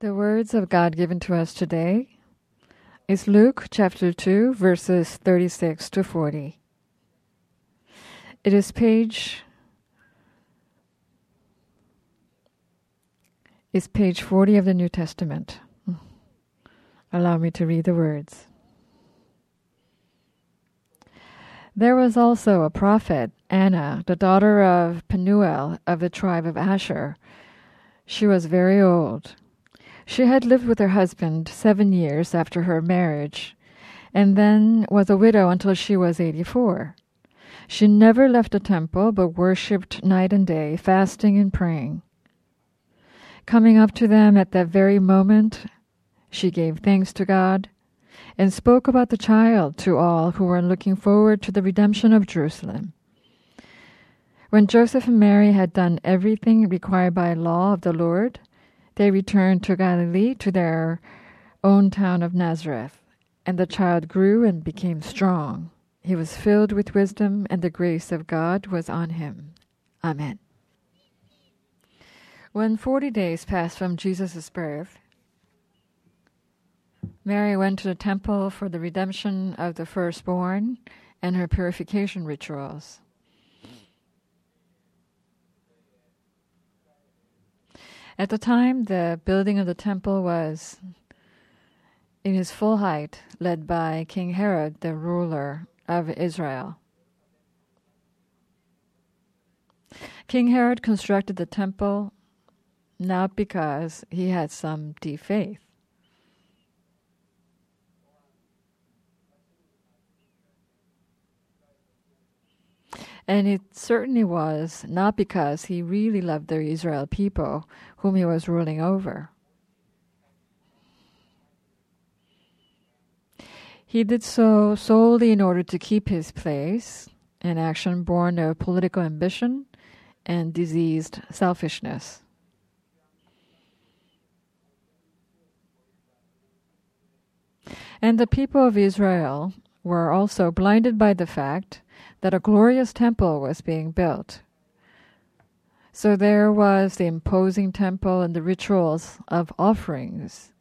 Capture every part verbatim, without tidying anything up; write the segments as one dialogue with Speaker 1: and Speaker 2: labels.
Speaker 1: The words of God given to us today is Luke chapter two, verses thirty-six to forty. It is page is page forty of the New Testament. Allow me to read the words. There was also a prophet, Anna, the daughter of Penuel of the tribe of Asher. She was very old. She had lived with her husband seven years after her marriage, and then was a widow until she was eighty-four. She never left the temple, but worshipped night and day, fasting and praying. Coming up to them at that very moment, she gave thanks to God and spoke about the child to all who were looking forward to the redemption of Jerusalem. When Joseph and Mary had done everything required by law of the Lord, they returned to Galilee, to their own town of Nazareth. And the child grew and became strong. He was filled with wisdom, and the grace of God was on him. Amen. When forty days passed from Jesus' birth, Mary went to the temple for the redemption of the firstborn and her purification rituals. At the time, the building of the temple was in his full height, led by King Herod, the ruler of Israel. King Herod constructed the temple not because he had some deep faith. And it certainly was not because he really loved the Israel people whom he was ruling over. He did so solely in order to keep his place, an action born of political ambition and diseased selfishness. And the people of Israel were also blinded by the fact that a glorious temple was being built. So there was the imposing temple and the rituals of offerings.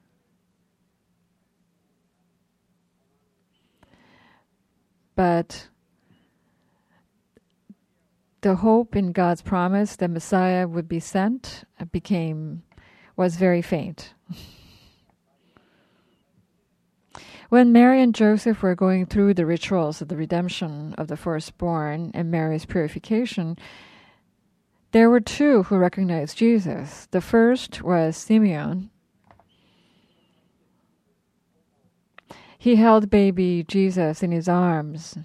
Speaker 1: But the hope in God's promise that Messiah would be sent became was very faint. When Mary and Joseph were going through the rituals of the redemption of the firstborn and Mary's purification, there were two who recognized Jesus. The first was Simeon. He held baby Jesus in his arms.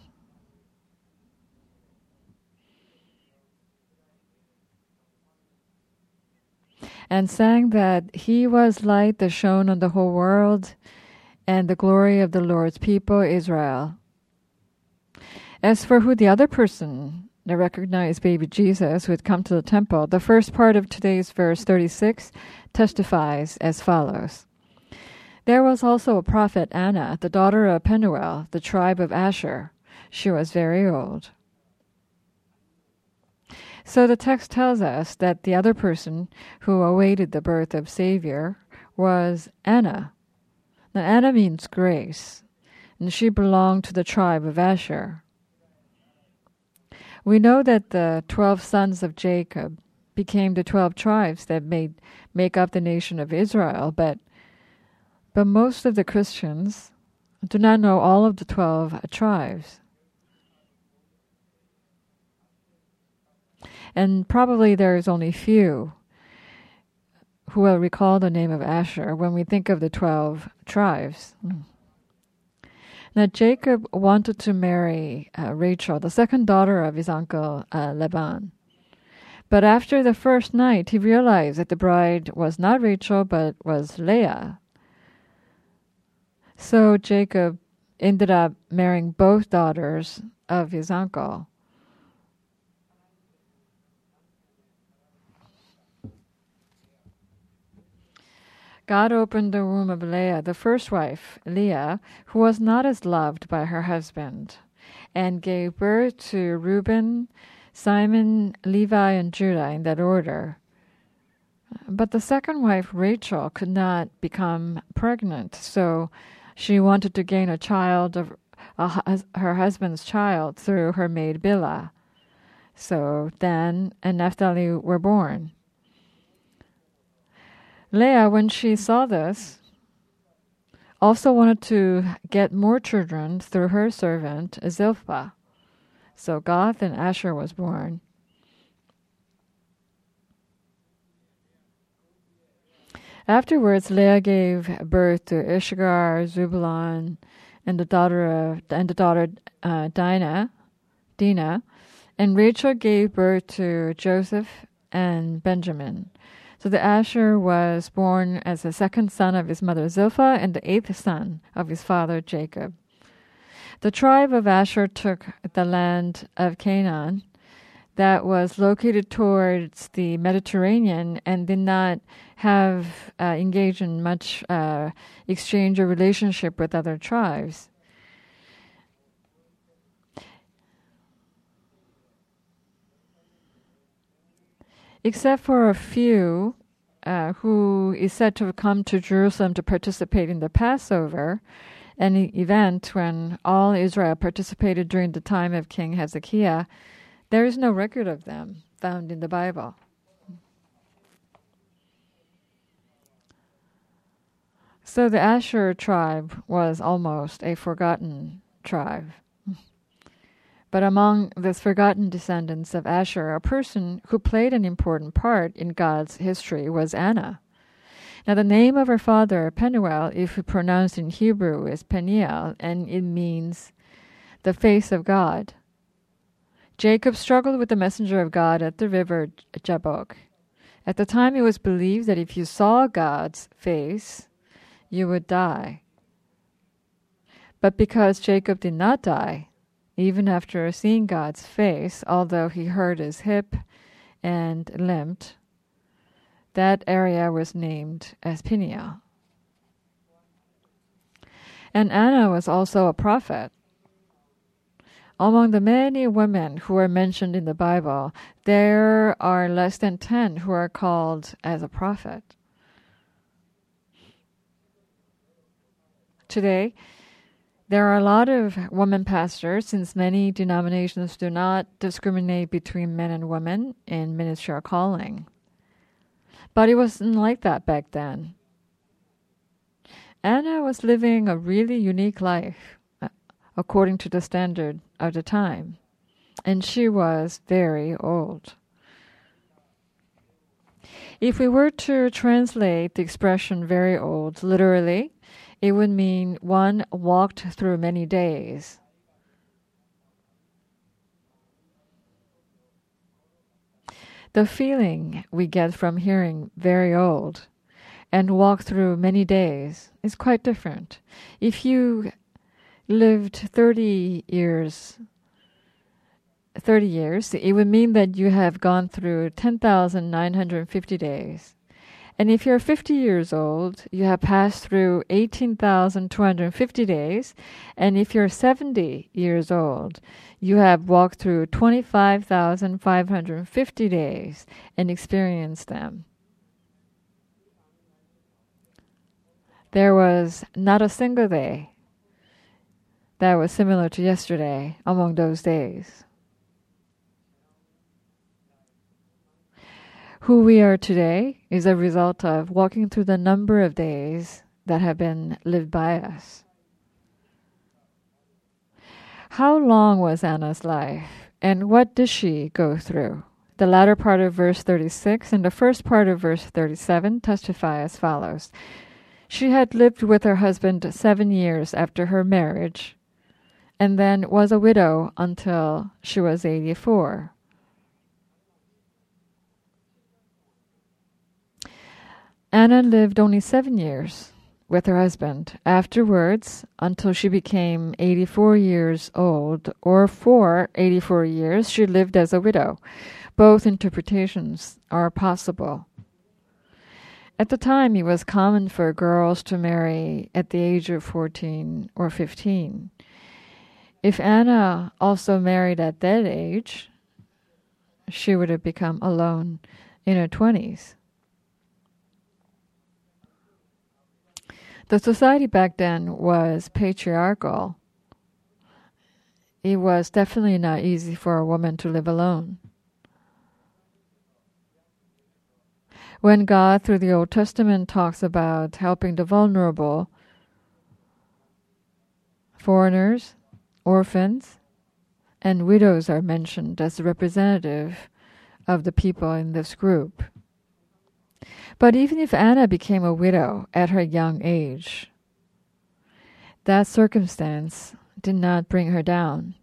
Speaker 1: And sang that he was light that shone on the whole world, and the glory of the Lord's people, Israel. As for who the other person, the recognized baby Jesus, who had come to the temple, the first part of today's verse thirty-six testifies as follows. There was also a prophet, Anna, the daughter of Penuel, the tribe of Asher. She was very old. So the text tells us that the other person who awaited the birth of Savior was Anna. Now, Anna means grace, and she belonged to the tribe of Asher. We know that the twelve sons of Jacob became the twelve tribes that made make up the nation of Israel, but but most of the Christians do not know all of the twelve tribes. And probably there is only few who will recall the name of Asher when we think of the twelve tribes. Now Jacob wanted to marry uh, Rachel, the second daughter of his uncle uh, Laban. But after the first night, he realized that the bride was not Rachel, but was Leah. So Jacob ended up marrying both daughters of his uncle. God opened the womb of Leah, the first wife, Leah, who was not as loved by her husband, and gave birth to Reuben, Simon, Levi, and Judah in that order. But the second wife, Rachel, could not become pregnant, so she wanted to gain a child of a, hus- her husband's child through her maid Bilhah. So Dan and Naphtali were born. Leah, when she saw this, also wanted to get more children through her servant Zilpah. So Gad and Asher was born. Afterwards, Leah gave birth to Ishgar, Zebulun, and the daughter of and the daughter uh, Dinah, Dinah, and Rachel gave birth to Joseph and Benjamin. So the Asher was born as the second son of his mother Zilpah and the eighth son of his father Jacob. The tribe of Asher took the land of Canaan that was located towards the Mediterranean and did not have uh, engaged in much uh, exchange or relationship with other tribes. Except for a few uh, who is said to have come to Jerusalem to participate in the Passover, an event when all Israel participated during the time of King Hezekiah, there is no record of them found in the Bible. So the Asher tribe was almost a forgotten tribe. But among these forgotten descendants of Asher, a person who played an important part in God's history was Anna. Now the name of her father, Penuel, if pronounced in Hebrew, is Peniel, and it means the face of God. Jacob struggled with the messenger of God at the river Jabbok. At the time, it was believed that if you saw God's face, you would die. But because Jacob did not die, even after seeing God's face, although he hurt his hip and limped, that area was named as Peniel. And Anna was also a prophet. Among the many women who are mentioned in the Bible, there are less than ten who are called as a prophet. Today, there are a lot of women pastors, since many denominations do not discriminate between men and women in ministerial calling. But it wasn't like that back then. Anna was living a really unique life, according to the standard of the time. And she was very old. If we were to translate the expression very old literally, it would mean one walked through many days. The feeling we get from hearing very old and walk through many days is quite different. If you lived thirty years, thirty years, it would mean that you have gone through ten thousand nine hundred fifty days. And if you're fifty years old, you have passed through eighteen thousand two hundred fifty days. And if you're seventy years old, you have walked through twenty-five thousand five hundred fifty days and experienced them. There was not a single day that was similar to yesterday among those days. Who we are today is a result of walking through the number of days that have been lived by us. How long was Anna's life, and what did she go through? The latter part of verse thirty-six and the first part of verse thirty-seven testify as follows. She had lived with her husband seven years after her marriage, and then was a widow until she was eighty-four. Anna lived only seven years with her husband. Afterwards, until she became eighty-four years old, or for eighty-four years, she lived as a widow. Both interpretations are possible. At the time, it was common for girls to marry at the age of fourteen or fifteen. If Anna also married at that age, she would have become alone in her twenties. The society back then was patriarchal. It was definitely not easy for a woman to live alone. When God, through the Old Testament, talks about helping the vulnerable, foreigners, orphans, and widows are mentioned as representative of the people in this group. But even if Anna became a widow at her young age, that circumstance did not bring her down.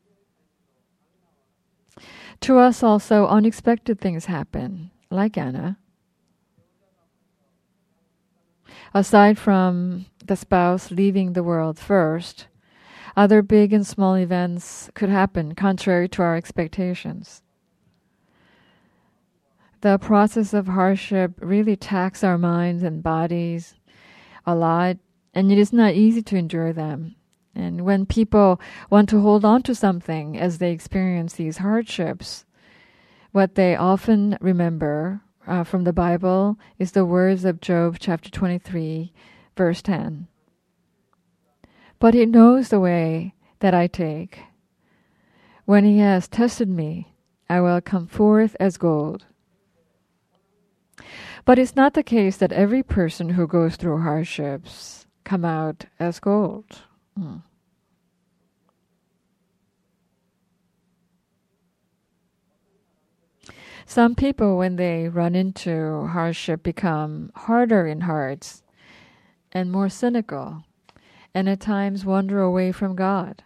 Speaker 1: To us also, unexpected things happen, like Anna. Aside from the spouse leaving the world first, other big and small events could happen contrary to our expectations. The process of hardship really taxes our minds and bodies a lot, and it is not easy to endure them. And when people want to hold on to something as they experience these hardships, what they often remember uh, from the Bible is the words of Job chapter twenty-three, verse ten. But he knows the way that I take. When he has tested me, I will come forth as gold. But it's not the case that every person who goes through hardships come out as gold. Mm. Some people, when they run into hardship, become harder in hearts and more cynical, and at times wander away from God.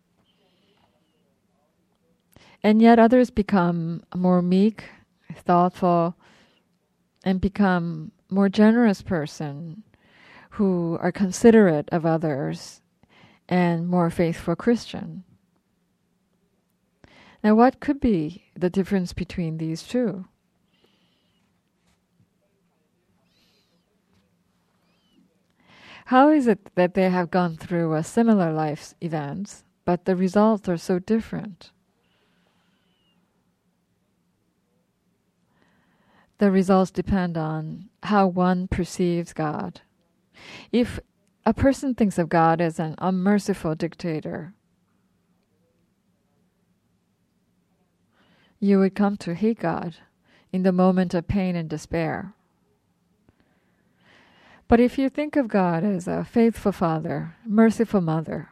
Speaker 1: And yet others become more meek, thoughtful, and become more generous person who are considerate of others and more faithful Christian. Now, what could be the difference between these two? How is it that they have gone through a similar life events, but the results are so different? The results depend on how one perceives God. If a person thinks of God as an unmerciful dictator, you would come to hate God in the moment of pain and despair. But if you think of God as a faithful Father, merciful Mother,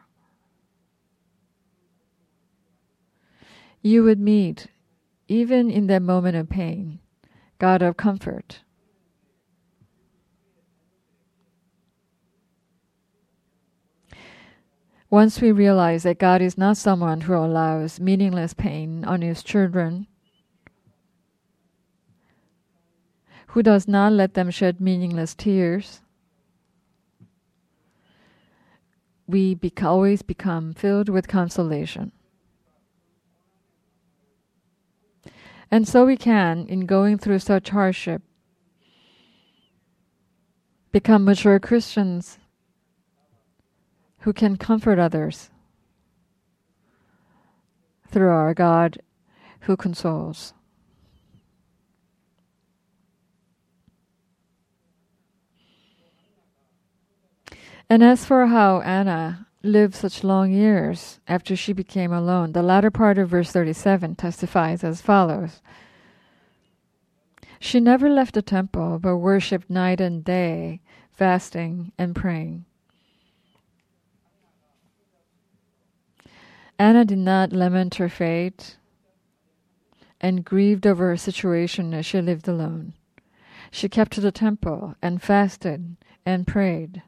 Speaker 1: you would meet, even in that moment of pain, God of comfort. Once we realize that God is not someone who allows meaningless pain on his children, who does not let them shed meaningless tears, we bec- always become filled with consolation. And so we can, in going through such hardship, become mature Christians who can comfort others through our God who consoles. And as for how Anna lived such long years after she became alone, the latter part of verse thirty-seven testifies as follows. She never left the temple, but worshipped night and day, fasting and praying. Anna did not lament her fate and grieved over her situation as she lived alone. She kept to the temple and fasted and prayed.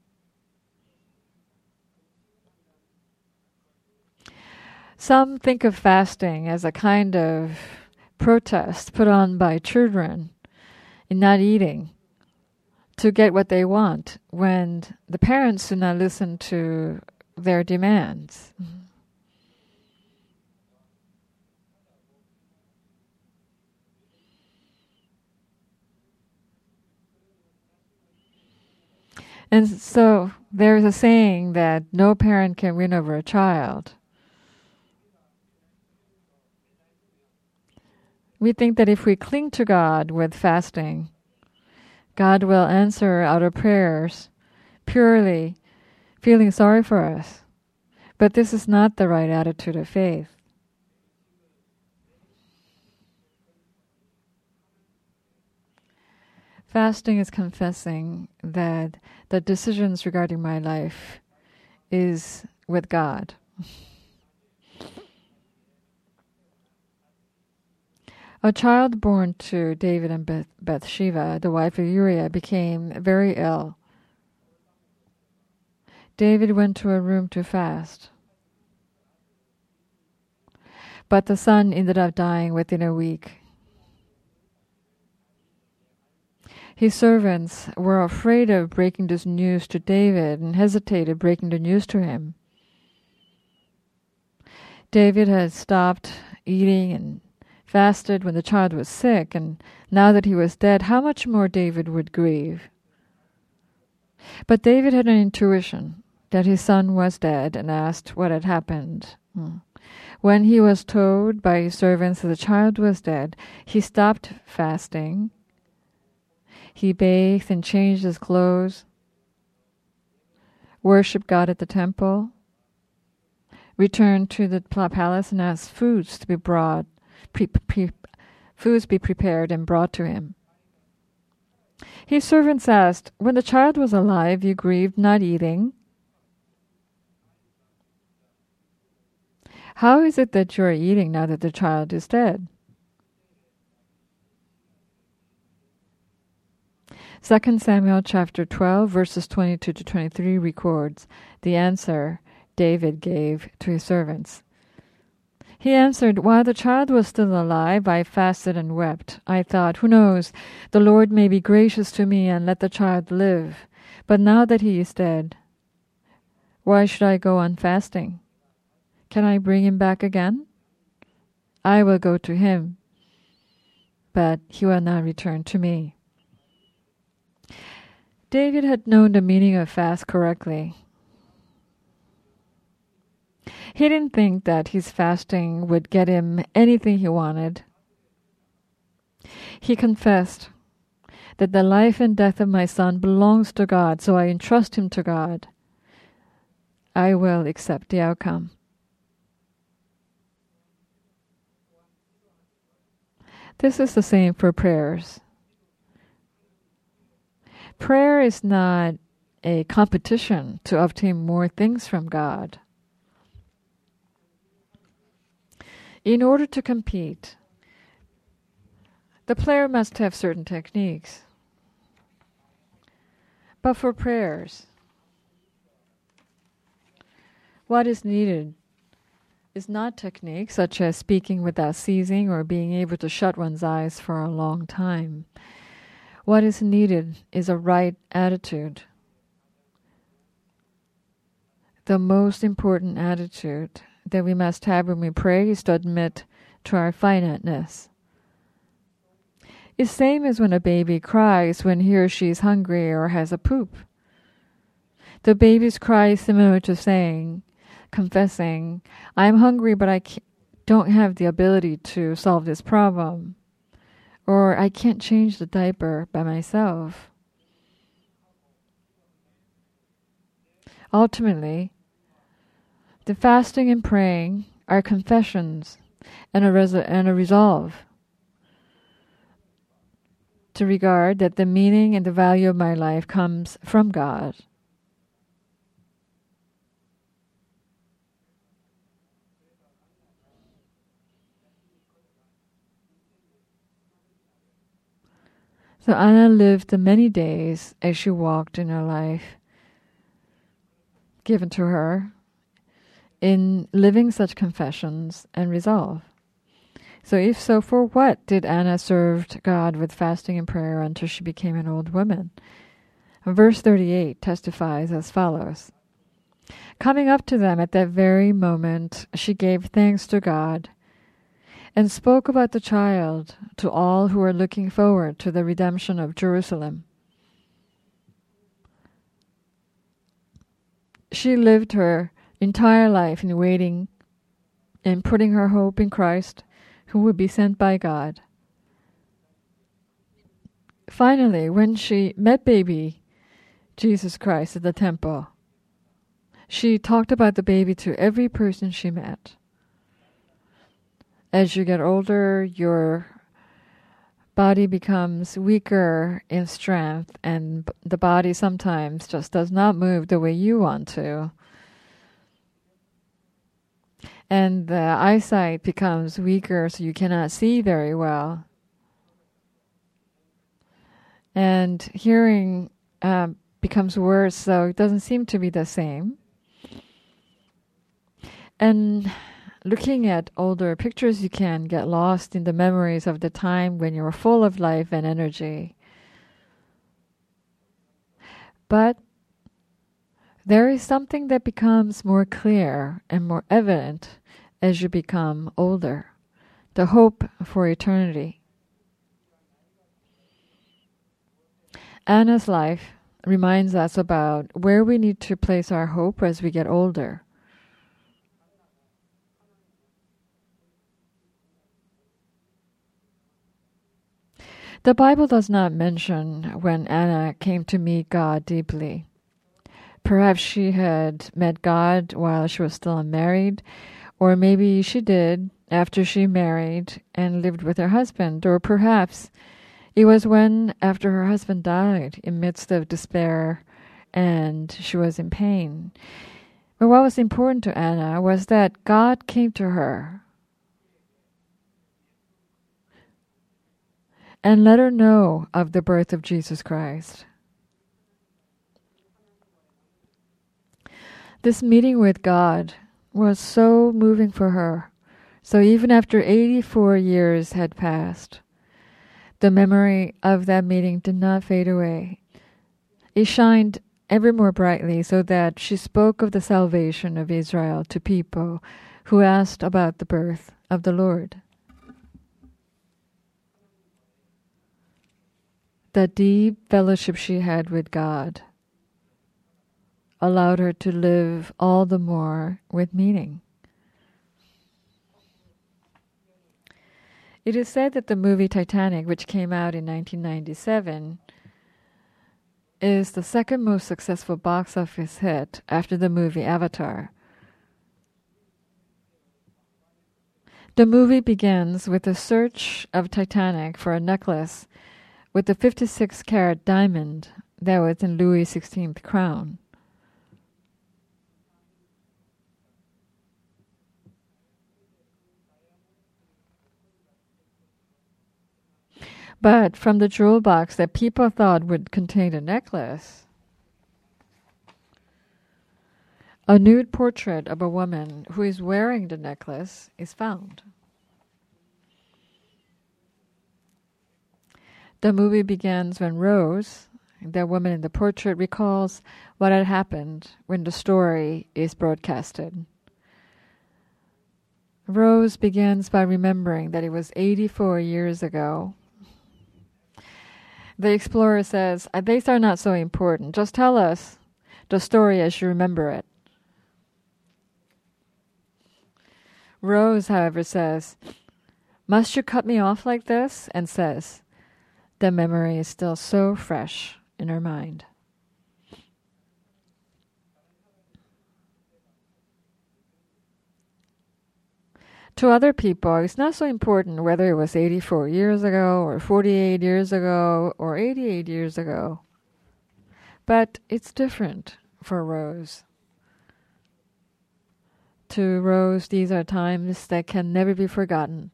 Speaker 1: Some think of fasting as a kind of protest put on by children in not eating to get what they want when the parents do not listen to their demands. And so there's a saying that no parent can win over a child. We think that if we cling to God with fasting, God will answer our prayers purely feeling sorry for us. But this is not the right attitude of faith. Fasting is confessing that the decisions regarding my life is with God. A child born to David and Beth- Bathsheba, the wife of Uriah, became very ill. David went to a room to fast. But the son ended up dying within a week. His servants were afraid of breaking this news to David and hesitated breaking the news to him. David had stopped eating and fasted when the child was sick, and now that he was dead, how much more David would grieve. But David had an intuition that his son was dead and asked what had happened. Hmm. When he was told by his servants that the child was dead, he stopped fasting. He bathed and changed his clothes, worshipped God at the temple, returned to the palace and asked foods to be brought, pre- pre- foods be prepared and brought to him. His servants asked, "When the child was alive, you grieved not eating. How is it that you are eating now that the child is dead?" Second Samuel chapter twelve, verses twenty-two to twenty-three records the answer David gave to his servants. He answered, "While the child was still alive, I fasted and wept. I thought, who knows, the Lord may be gracious to me and let the child live. But now that he is dead, why should I go on fasting? Can I bring him back again? I will go to him, but he will not return to me." David had known the meaning of fast correctly. He didn't think that his fasting would get him anything he wanted. He confessed that the life and death of my son belongs to God, so I entrust him to God. I will accept the outcome. This is the same for prayers. Prayer is not a competition to obtain more things from God. In order to compete, the player must have certain techniques. But for prayers, what is needed is not techniques such as speaking without ceasing or being able to shut one's eyes for a long time. What is needed is a right attitude. The most important attitude that we must have when we pray is to admit to our finiteness. It's same as when a baby cries when he or she is hungry or has a poop. The baby's cry is similar to saying, confessing, "I'm hungry, but I don't have the ability to solve this problem," or "I can't change the diaper by myself." Ultimately, the fasting and praying are confessions and a, res- and a resolve to regard that the meaning and the value of my life comes from God. So Anna lived the many days as she walked in her life given to her in living such confessions and resolve. So if so, for what did Anna serve God with fasting and prayer until she became an old woman? Verse thirty-eight testifies as follows. Coming up to them at that very moment, she gave thanks to God and spoke about the child to all who were looking forward to the redemption of Jerusalem. She lived her entire life in waiting and putting her hope in Christ, who would be sent by God. Finally, when she met baby Jesus Christ at the temple. She talked about the baby to every person she met. As you get older, your body becomes weaker in strength, and b- the body sometimes just does not move the way you want to. And the eyesight becomes weaker, so you cannot see very well. And hearing uh, becomes worse, so it doesn't seem to be the same. And looking at older pictures, you can get lost in the memories of the time when you were full of life and energy. But there is something that becomes more clear and more evident as you become older: the hope for eternity. Anna's life reminds us about where we need to place our hope as we get older. The Bible does not mention when Anna came to meet God deeply. Perhaps she had met God while she was still unmarried, or maybe she did after she married and lived with her husband, or perhaps it was when, after her husband died, in midst of despair and she was in pain. But what was important to Anna was that God came to her and let her know of the birth of Jesus Christ. This meeting with God was so moving for her. So even after eighty-four years had passed, the memory of that meeting did not fade away. It shined ever more brightly, so that she spoke of the salvation of Israel to people who asked about the birth of the Lord. The deep fellowship she had with God allowed her to live all the more with meaning. It is said that the movie Titanic, which came out in nineteen ninety-seven, is the second most successful box office hit after the movie Avatar. The movie begins with a search of Titanic for a necklace with the fifty-six carat diamond that was in Louis the sixteenth's crown. But from the jewel box that people thought would contain a necklace, a nude portrait of a woman who is wearing the necklace is found. The movie begins when Rose, the woman in the portrait, recalls what had happened when the story is broadcasted. Rose begins by remembering that it was eighty-four years ago. The explorer says, "These are not so important. Just tell us the story as you remember it." Rose, however, says, "Must you cut me off like this?" and says, the memory is still so fresh in her mind. To other people, it's not so important whether it was eighty-four years ago, or forty-eight years ago, or eighty-eight years ago. But it's different for Rose. To Rose, these are times that can never be forgotten.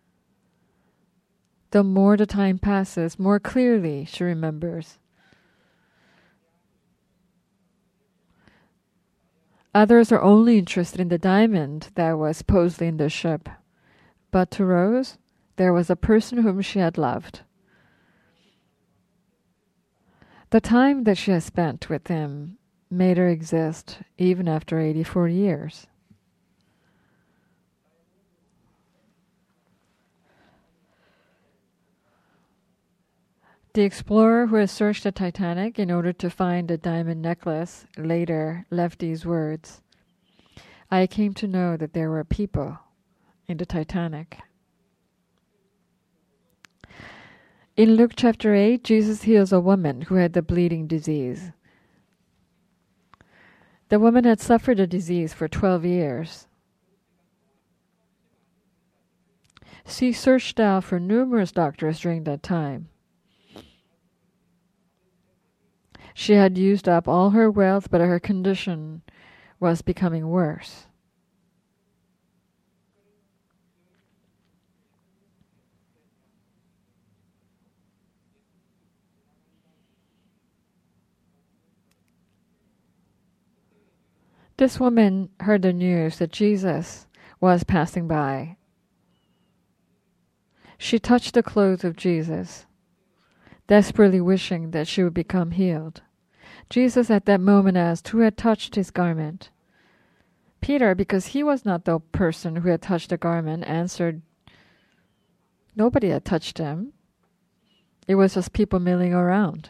Speaker 1: The more the time passes, more clearly she remembers. Others are only interested in the diamond that was supposedly in the ship. But to Rose, there was a person whom she had loved. The time that she had spent with him made her exist even after eighty-four years. The explorer who had searched the Titanic in order to find the diamond necklace later left these words: "I came to know that there were people in the Titanic." In Luke chapter eight, Jesus heals a woman who had the bleeding disease. The woman had suffered a disease for twelve years. She searched out for numerous doctors during that time. She had used up all her wealth, but her condition was becoming worse. This woman heard the news that Jesus was passing by. She touched the clothes of Jesus, desperately wishing that she would become healed. Jesus at that moment asked who had touched his garment. Peter, because he was not the person who had touched the garment, answered, nobody had touched him. It was just people milling around.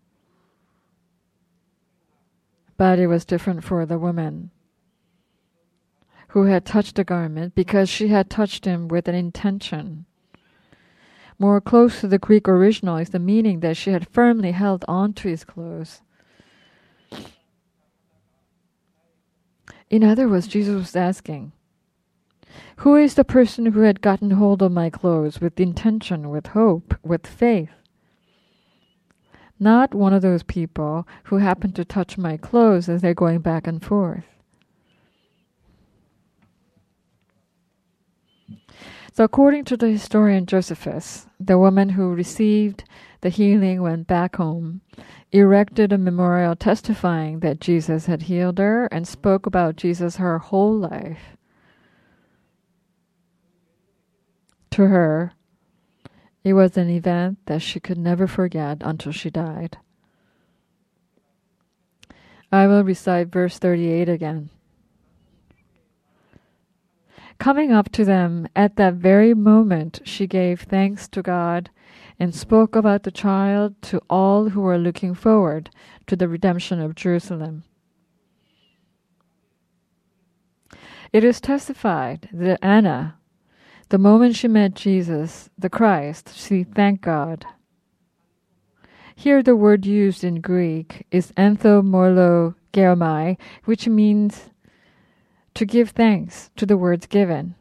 Speaker 1: But it was different for the woman who had touched the garment, because she had touched him with an intention. More close to the Greek original is the meaning that she had firmly held on to his clothes. In other words, Jesus was asking, who is the person who had gotten hold of my clothes with intention, with hope, with faith? Not one of those people who happen to touch my clothes as they're going back and forth. So according to the historian Josephus, the woman who received the healing went back home, erected a memorial testifying that Jesus had healed her, and spoke about Jesus her whole life. To her, it was an event that she could never forget until she died. I will recite verse thirty-eight again. Coming up to them at that very moment, she gave thanks to God and spoke about the child to all who were looking forward to the redemption of Jerusalem. It is testified that Anna, the moment she met Jesus, the Christ, she thanked God. Here the word used in Greek is anthomorlogeromai, which means to give thanks to the words given.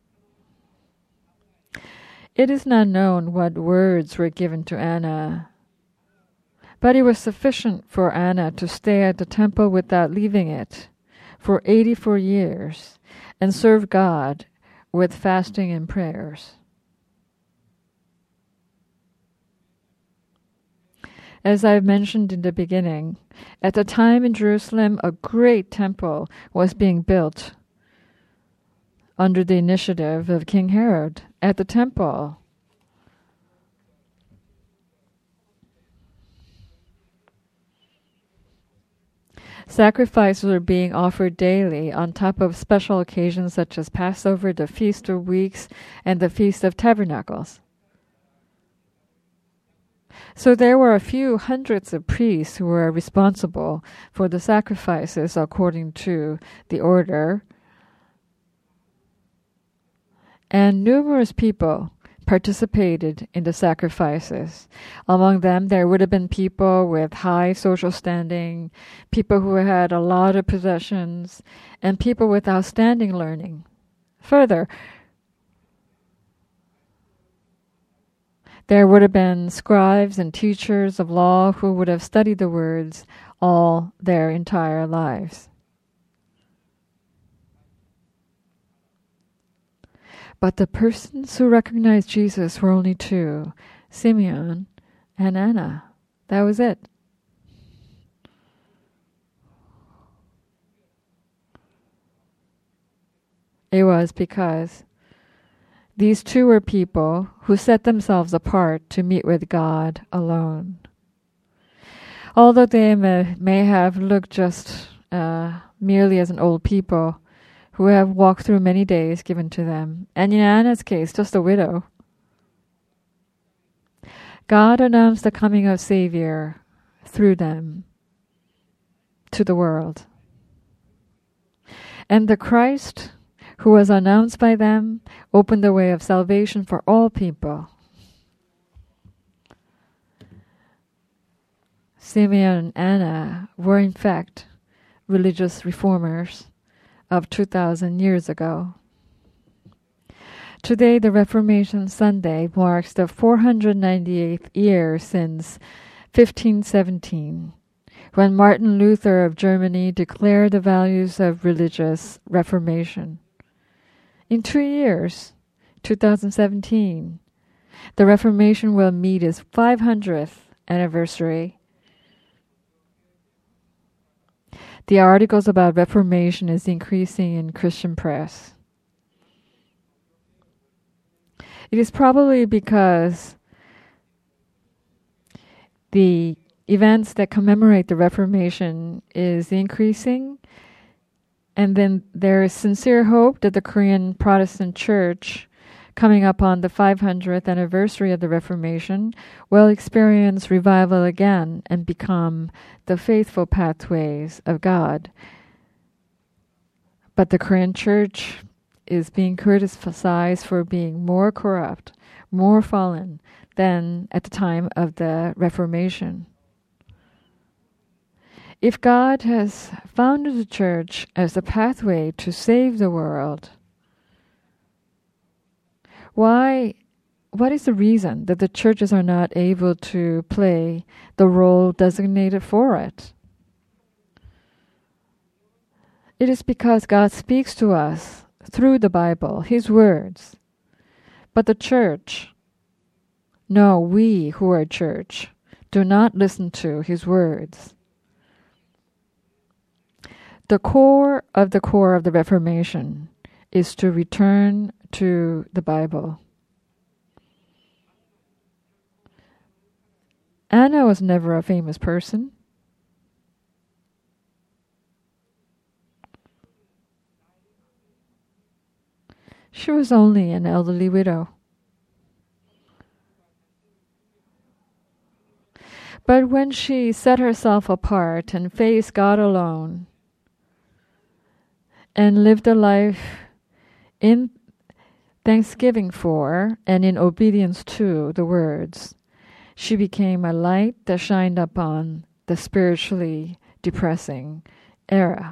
Speaker 1: It is not known what words were given to Anna, but it was sufficient for Anna to stay at the temple without leaving it for eighty-four years and serve God with fasting and prayers. As I've mentioned in the beginning, at the time in Jerusalem, a great temple was being built under the initiative of King Herod. At the temple, sacrifices were being offered daily on top of special occasions such as Passover, the Feast of Weeks, and the Feast of Tabernacles. So there were a few hundreds of priests who were responsible for the sacrifices according to the order. And numerous people participated in the sacrifices. Among them, there would have been people with high social standing, people who had a lot of possessions, and people with outstanding learning. Further, there would have been scribes and teachers of law who would have studied the words all their entire lives. But the persons who recognized Jesus were only two, Simeon and Anna. That was it. It was because these two were people who set themselves apart to meet with God alone. Although they may, may have looked just uh, merely as an old people who have walked through many days given to them, and in Anna's case, just a widow, God announced the coming of Savior through them to the world. And the Christ who was announced by them opened the way of salvation for all people. Simeon and Anna were in fact religious reformers of two thousand years ago. Today, the Reformation Sunday marks the four hundred ninety-eighth year since fifteen seventeen, when Martin Luther of Germany declared the values of religious reformation. In two years, two thousand seventeen, the Reformation will meet its five hundredth anniversary. The articles about Reformation is increasing in Christian press. It is probably because the events that commemorate the Reformation is increasing, and then there is sincere hope that the Korean Protestant Church, coming up on the five hundredth anniversary of the Reformation, will experience revival again and become the faithful pathways of God. But the Korean Church is being criticized for being more corrupt, more fallen than at the time of the Reformation. If God has founded the church as the pathway to save the world, why, what is the reason that the churches are not able to play the role designated for it? It is because God speaks to us through the Bible, His words. But the church, no, we who are church, do not listen to His words. The core of the core of the Reformation is to return to the Bible. Anna was never a famous person. She was only an elderly widow. But when she set herself apart and faced God alone and lived a life in thanksgiving for and in obedience to the words, she became a light that shined upon the spiritually depressing era.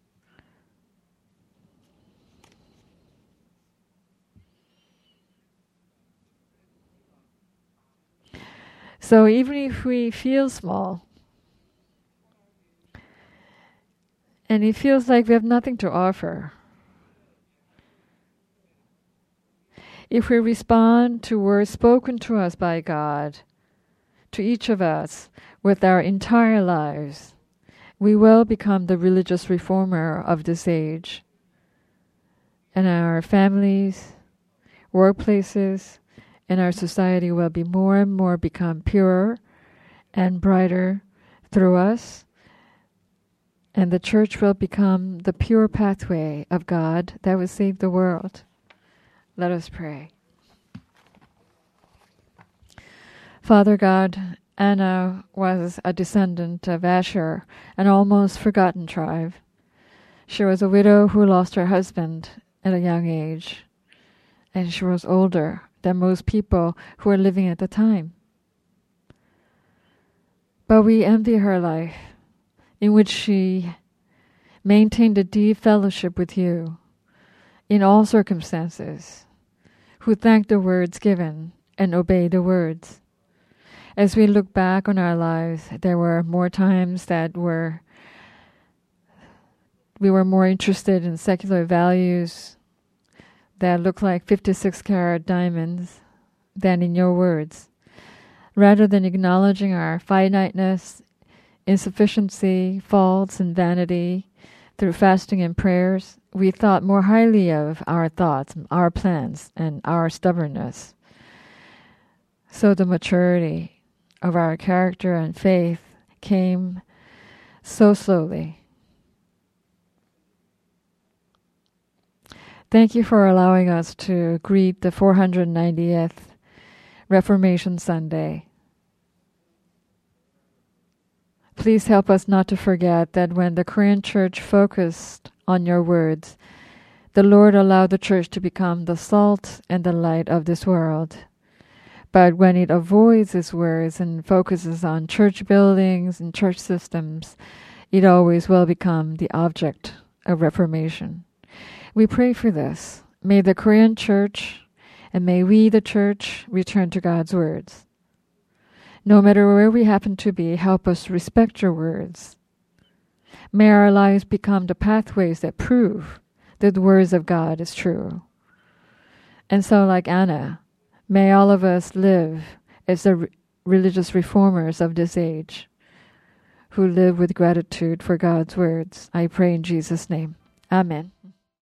Speaker 1: So even if we feel small, and it feels like we have nothing to offer, if we respond to words spoken to us by God, to each of us, with our entire lives, we will become the religious reformer of this age. And our families, workplaces, and our society will be more and more become purer and brighter through us. And the church will become the pure pathway of God that will save the world. Let us pray. Father God, Anna was a descendant of Asher, an almost forgotten tribe. She was a widow who lost her husband at a young age, and she was older than most people who were living at the time. But we envy her life, in which she maintained a deep fellowship with you in all circumstances, who thanked the words given and obeyed the words. As we look back on our lives, there were more times that were we were more interested in secular values that look like fifty-six karat diamonds than in your words. Rather than acknowledging our finiteness, insufficiency, faults, and vanity through fasting and prayers, we thought more highly of our thoughts, our plans, and our stubbornness. So the maturity of our character and faith came so slowly. Thank you for allowing us to greet the four hundred ninetieth Reformation Sunday. Please help us not to forget that when the Korean church focused on your words, the Lord allowed the church to become the salt and the light of this world. But when it avoids His words and focuses on church buildings and church systems, it always will become the object of reformation. We pray for this. May the Korean church and may we, the church, return to God's words. No matter where we happen to be, help us respect your words. May our lives become the pathways that prove that the words of God is true. And so, like Anna, may all of us live as the re- religious reformers of this age, who live with gratitude for God's words. I pray in Jesus' name. Amen.